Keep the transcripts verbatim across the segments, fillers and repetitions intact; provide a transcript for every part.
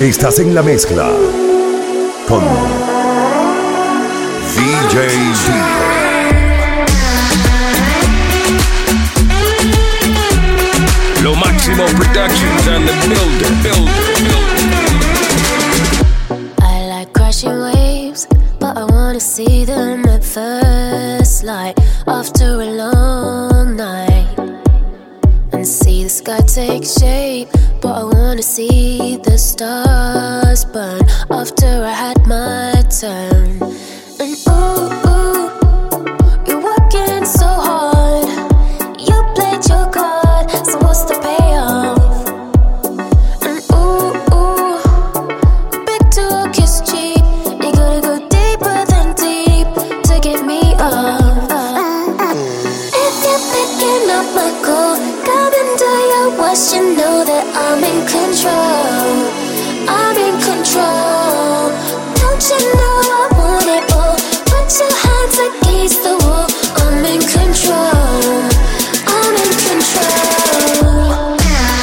Estás en la mezcla con D J D. Lo Máximo Productions and the builder, builder, builder. I like crashing waves, but I wanna see them at first light after a long night, and see the sky take shape. But I wanna see the stars burn after I had my turn. And ooh, ooh, you're working so hard. You played your card, so what's the payoff? And ooh, ooh, big talk is cheap. You gotta go deeper than deep to get me off. If you're picking up my call, come and do your worst, you know that I'm in control. I'm in control. Don't you know I want it all? Put your hands against the wall. I'm in control. I'm in control.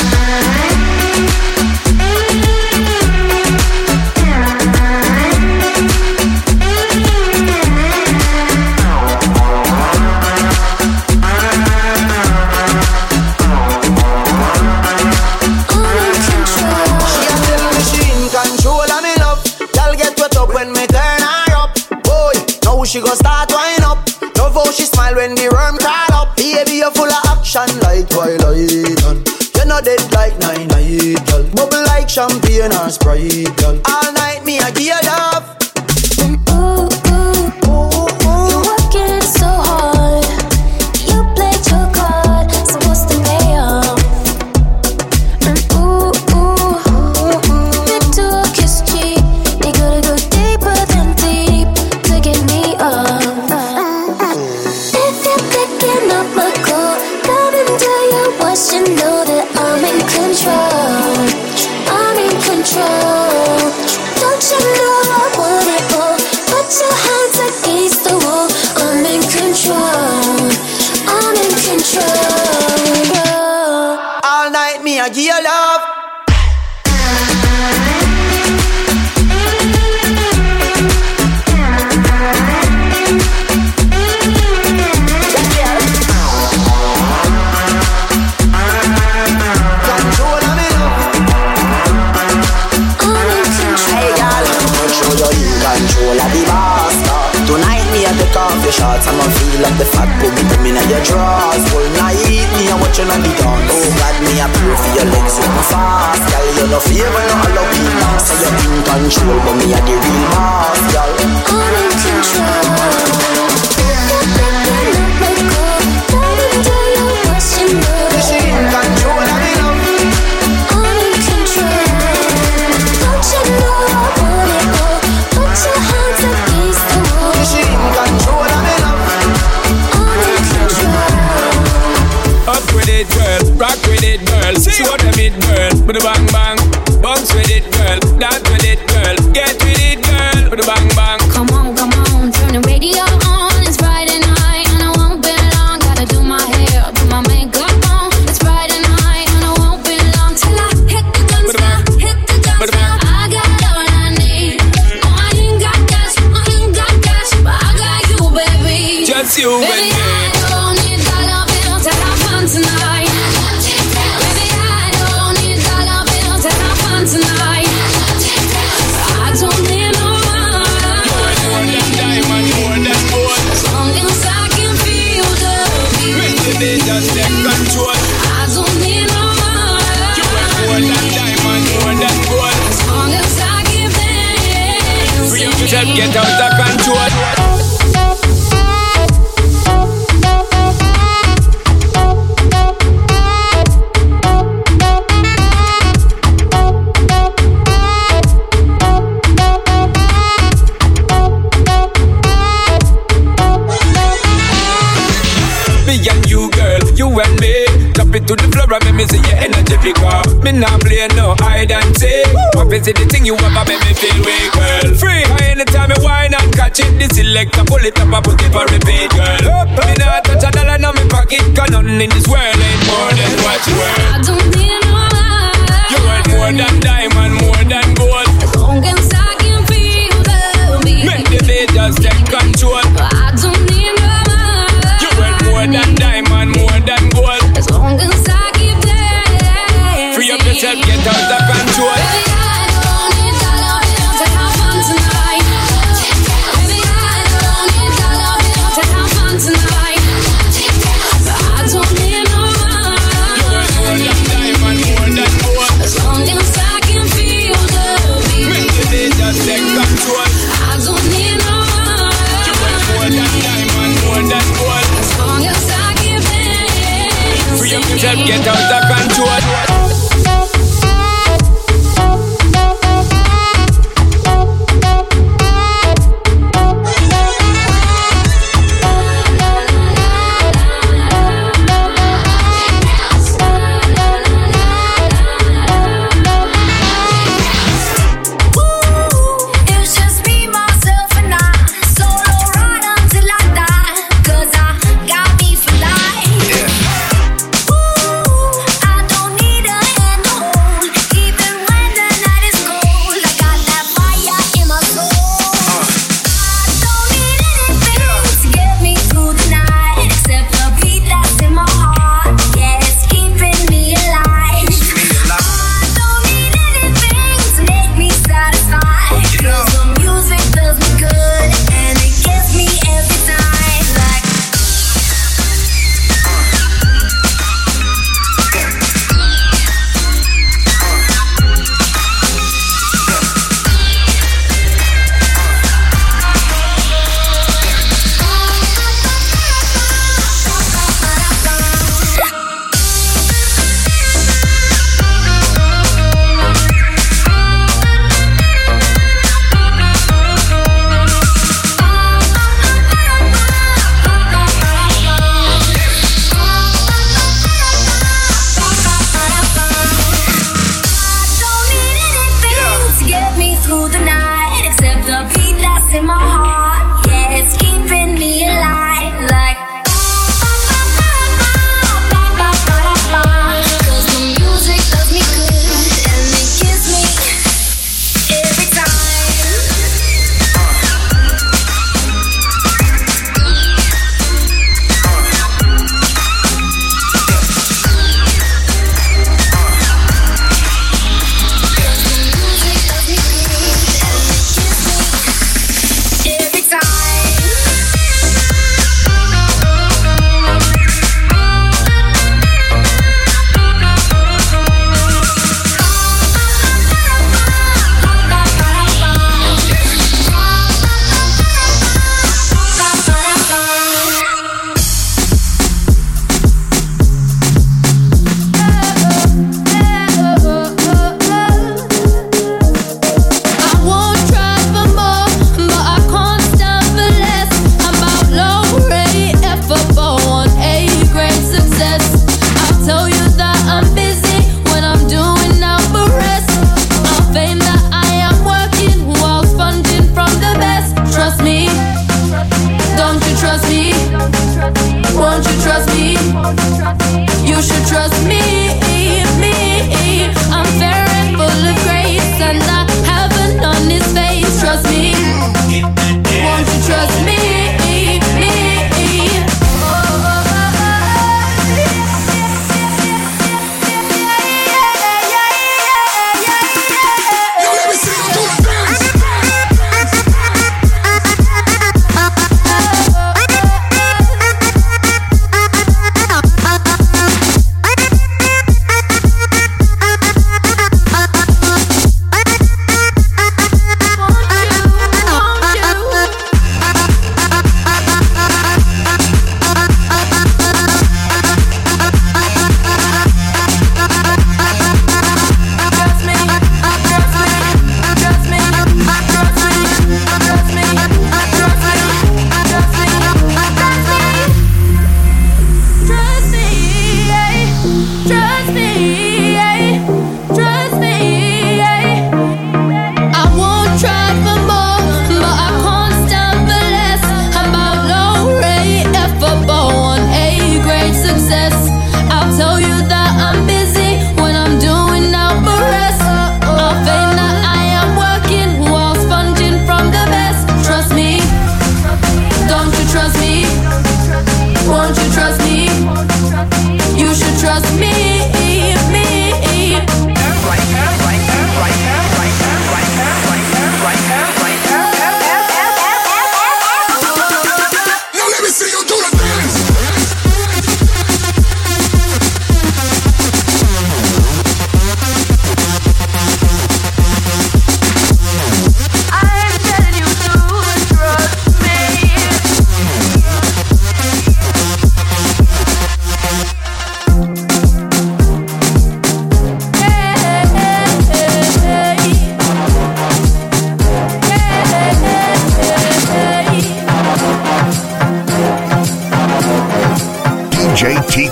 She gon' start wind up. Love how she smile when the worm crawl up. Baby, you're full of action like Twilight, and you're not dead like nine night, girl. Bubble like champagne or Sprite, girl. All night me I give you love. And ooh, ooh, ooh, ooh, you're working so hard. You played your card, so what's the payoff? And ooh, ooh, big talk is cheap. You gotta go deeper than deep to get me off. If you're picking up my call, come and do your worst, you know that I'm in control. I'm in control. Don't you know I want it all? Put your hands against the wall. I'm in control. I'm in control. All night me I give you love. Your shots, I'ma feel like the fat boom boom in your drawers. Whole night, me a watching on the dance. Oh God, me a pray for your legs so fast, girl. You no favor, no Halloween. Say you're in control, but me a the real boss, girl. I'm in control. You're picking up my call, come and do your worst, you know that she in control of me now. I'm in control. Don't you know I want it all? Put your hands against the wall. She in control of me now. I'm in control. Up with it, girl. Rock with it, girl. Show them it, girl. With a bang bang. Bounce with it, girl. Dance with it, girl. Get with it, girl. With a bang bang. Come on, come on, turn the radio on. It's Friday night and I won't be long. Gotta do my hair, put my makeup on. It's Friday night and I won't be long till I hit the dance floor, hit the dance floor. I got all I need. No, I ain't got cash, I ain't got cash, but I got you, baby. Just you and Baby, me. I don't need dollar bills to have fun tonight. Baby, I don't need dollar bills to have fun tonight. I don't need no money. More than diamond, more than gold. As long as I can feel the beat. They just take control. I don't need no money. You want more than diamond, more than gold. As long as I can dance. Free yourself, get out of control. To the floor and make me see your energy pick up. Me not play no hide and seek. Want to see the thing you ever make me feel weak, girl. Free, anytime you whine and catch it. The selector pull it up and put it for repeat, girl. Up, me not touch a dollar in my pocket. Cause nothing in this world ain't more than what you worth. I don't need no money. You worth more than diamond, more than gold. yourself get out of control. Baby, I don't need dollar bills to have fun tonight. Baby, I don't need dollar bills to have fun tonight. But I don't need no money. More than gold. As long as I can feel the beat. Make the day just take control. I don't need no money. More than diamond, more than gold. As long as I keep dancing. Free up yourself, get out of control.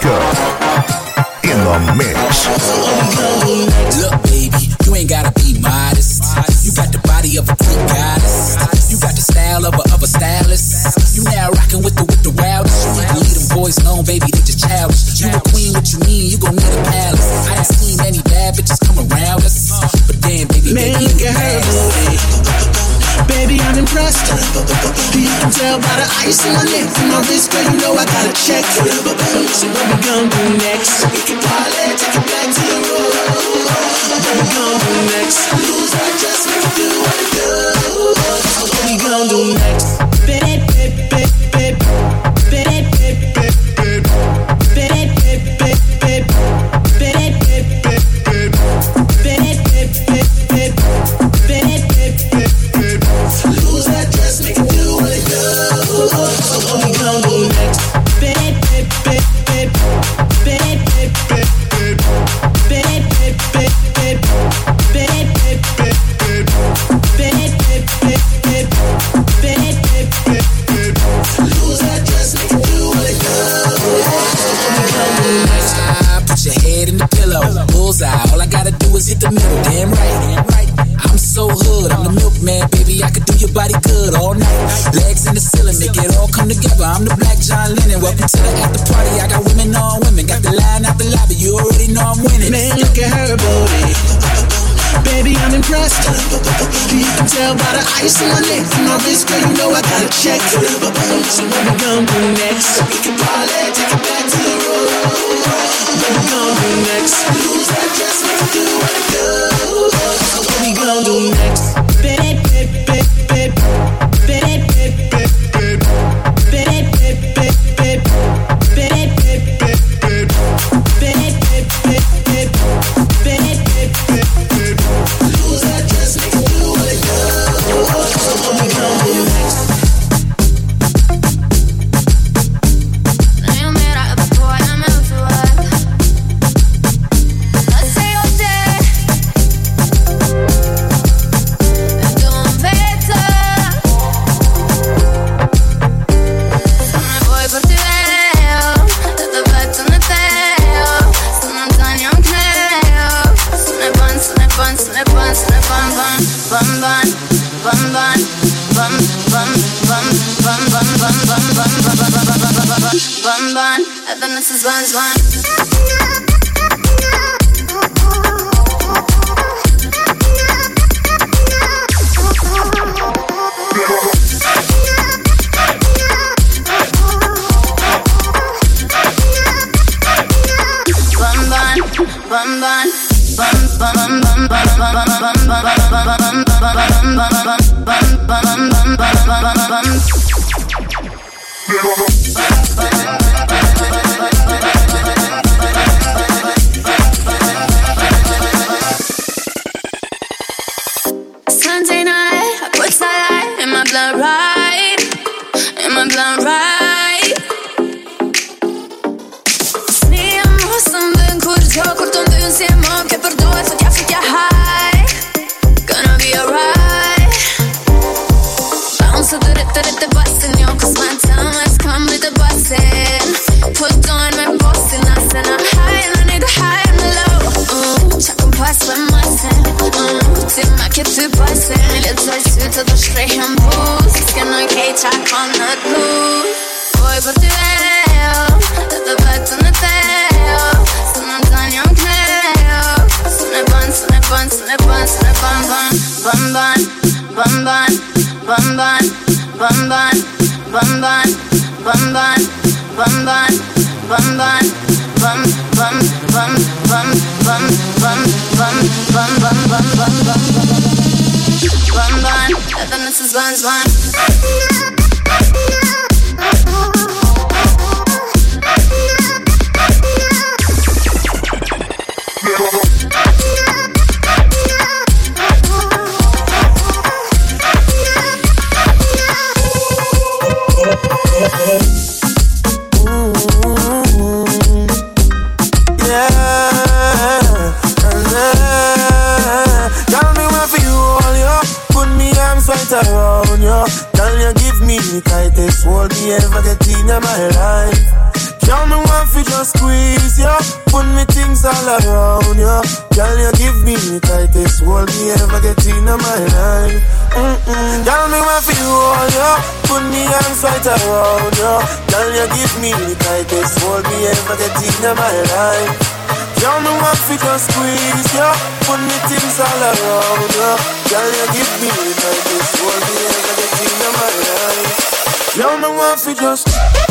Disco in the mix. Look, baby, you ain't gotta be modest. You got the body of a Greek goddess. You got the style of a, of a stylist. You now rockin' with the with the wildest. You ain't leave them boys alone, baby, they just childish. You a queen, what you mean? You gon' need a palace. I ain't seen many bad bitches come around us, but damn, baby, man, baby, look at her booty. Baby, I'm impressed. You can tell by the ice on my neck and my wrist, girl, you know I got a check. So what we gon' do next? We can parlay, take it back to the road. What we gon' do next? Lose our trust, we can do what we do. So what we gon' do next? Bip, bip, bip, bip. Bip, bip, bip, bip. Bip, bip, bip, bip. Bip, bip, bip, bip. Bip, bip, bip, bip. Bip, bip, bip, bip. Lose that dress, make it do what it does. So what we gon' do next? Bip, bip, bip, bip. Bip, bip, bip, bip. Bip, bip, bip, bip. Bip, bip, bip, bip. Bip, bip, bip, bip. Bip, bip, bip, bip. Lose that dress, make it do what it does. So what we gon' do next? Ah, put your head in the pillow, bullseye. All I gotta do is hit the middle. Damn right, damn right. I'm so hood, I'm the milkman, baby. I could do your body good all night. Legs in the ceiling, make it all come together. I'm the Black John Lennon. Welcome to the after party. I got women on women. Got the line out the lobby. You already know I'm winning. Man, look at her booty. Baby, I'm impressed. You can tell by the ice on my neck and my wrist, girl, you know I got a check. So what we gon' do next? We can parlay, take it back to the road. What we gon' do next? Lose that dress, we can do what it do. So what we gon' do next? Bip, bip, bip, bip. Bip, bip, bip, bip. Bip, bip, bip, bip. Bip, bip, bip, bip. Bip, bip, bip, bip. Bip, bip, bip, bip. Lose that dress, make it do what it does. So what we gon' do next? This is one, one. Sunday night, I put starlight in my blood right, in my blood right. Sneam som den kort, jag kort om du ser mörker för då för jag fick jag high. Gonna be alright. Bounce to the the the bustin', yo, cause my time has come with the bustin'. Put on my boss and I said I'm high and I need a high and a low. Mm, check on pass with my sin. Mm, till my kid to bustin'. Let's just ut och då straight hem boost. Ska någon cage, I cannot lose. Boy, but du är det är bättre än det är. Så någon dagen jag knäll. Så när band, så när band, så när band, så när band, band, band, band, band, band, band, band, band, band, band, band. Bum bum, bum bum, bum bum, bum bum, bum bum, bum bum, bum bum, bum bum, bum bum. Then this is one, one. Around you, girl, you give me the tightest hold me ever get in my life. Girl, me want fi just squeeze ya, put me things all around ya. Girl, you give me the tightest hold me ever get in my life. Mm-mm. Girl, me want fi hold ya, put me arms right around ya. Girl, you give me the tightest hold me ever get in my life. Girl, me want fi just squeeze ya, put me things all around ya. Girl, you give me the tightest hold me ever get in my life. Girl, me want fi just.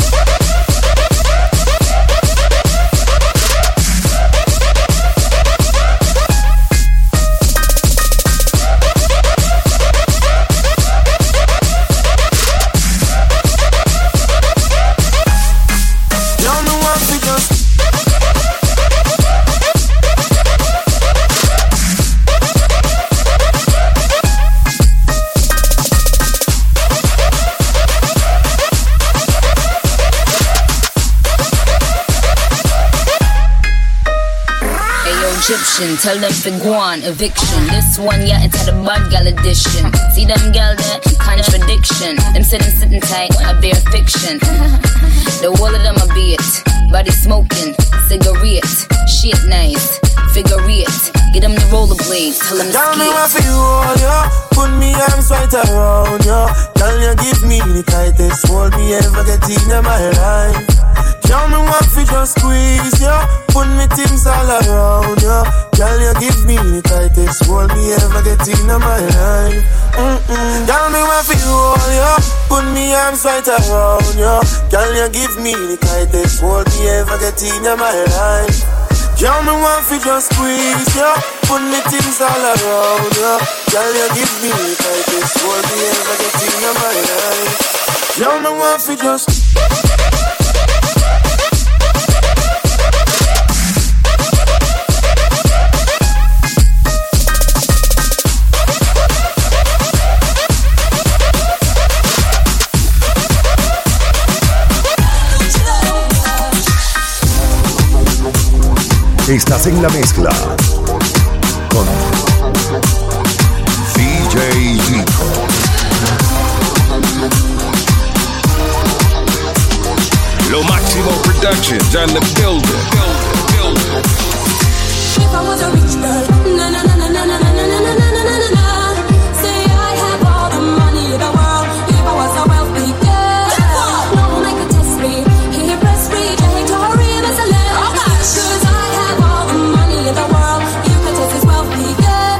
Egyptian, tell them to go on, eviction. This one, yeah, it's had a bad gal edition. See them gal there, contradiction. Them sitting, sitting tight, I bear fiction. The whole of them a beat, body smoking, cigarette, shit nice, figure it. Get them the rollerblades, tell them to Girl, me skate. want fi hold ya, put me arms right around ya. Girl, you give me the tightest hold me ever get in my life. Girl, me want fi just squeeze ya, put me things all around ya. Girl, you give me the tightest hold me ever get in my life. Mm-mm. Girl, me want fi hold ya, put me arms right around ya. Girl, you give me the tightest hold me ever get in my life. Girl, me want fi just squeeze ya, put me things all around ya. Girl, you give me the tightest hold me ever get in my life. Girl, me want fi just. Estás en la mezcla con D J Nico. Lo Máximo Productions on the building. If I was a rich girl, na na na na na na na na na na na na na. Say I have all the money in the world. If I was a wealthy girl, no one could test me. He press free, Tori, that's a land. Cause I have all the money in the world. You could test this wealthy girl.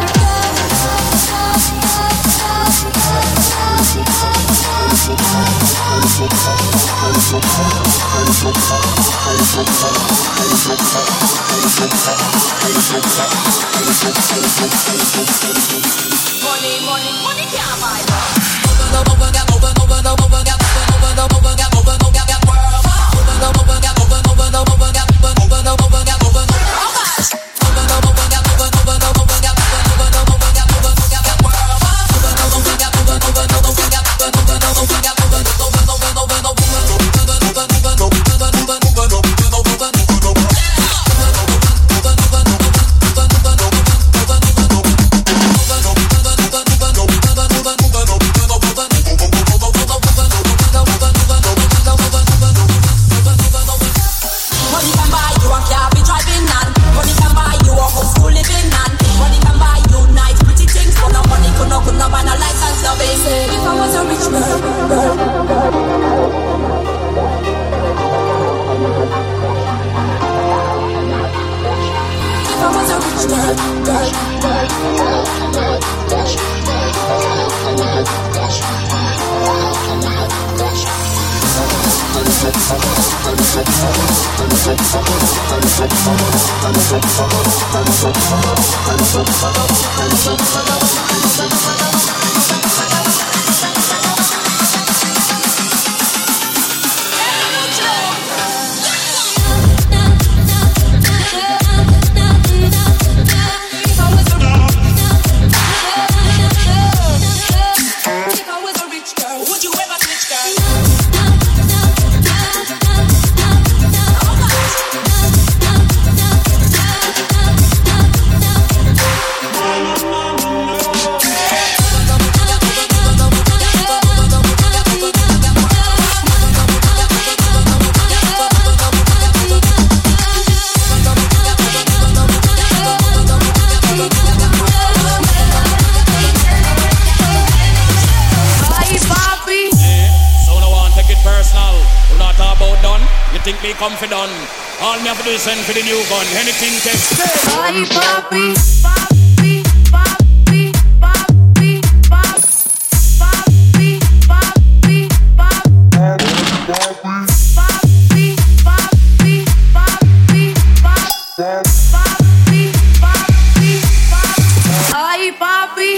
Money, money, money can't buy love. Open, open, open, open, open, open, open, open, open, open, open, open, open, think me come for done. All me have to do is send for the new gun. Anything takes. Ay, papi. Ay, papi.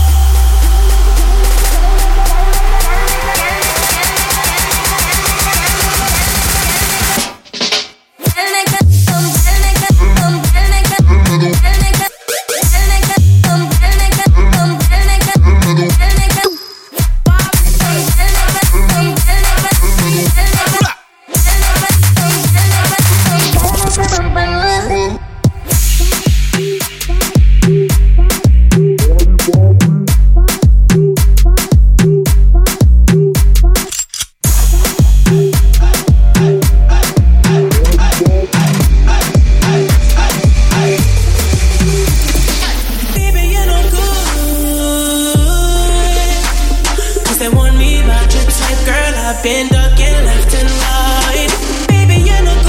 Been ducking left and right. Baby, you're no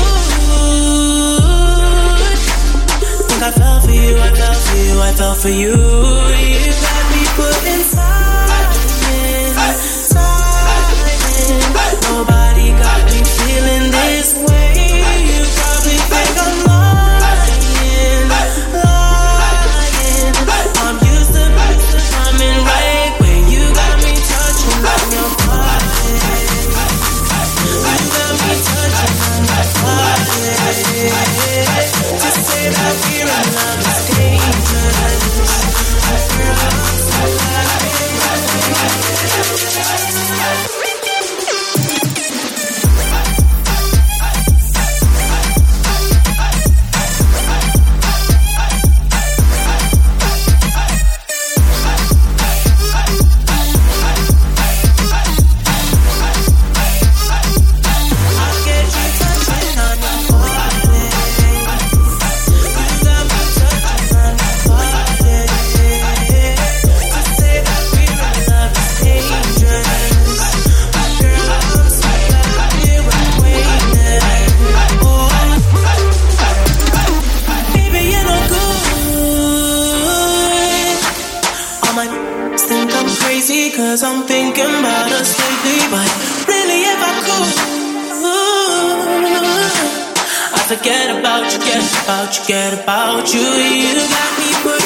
good. Think I fell for you, I fell for you, I fell for you. You got me put inside, inside. Nobody got me feeling this way. You probably think I'm lying, lying. I'm used to, used to coming right when you got me touching on your body. To say that we're in love is dangerous. Girl, I'm so cause I'm thinking about us lately. But really if I could, I forget about you, get about you, get about you. You got me put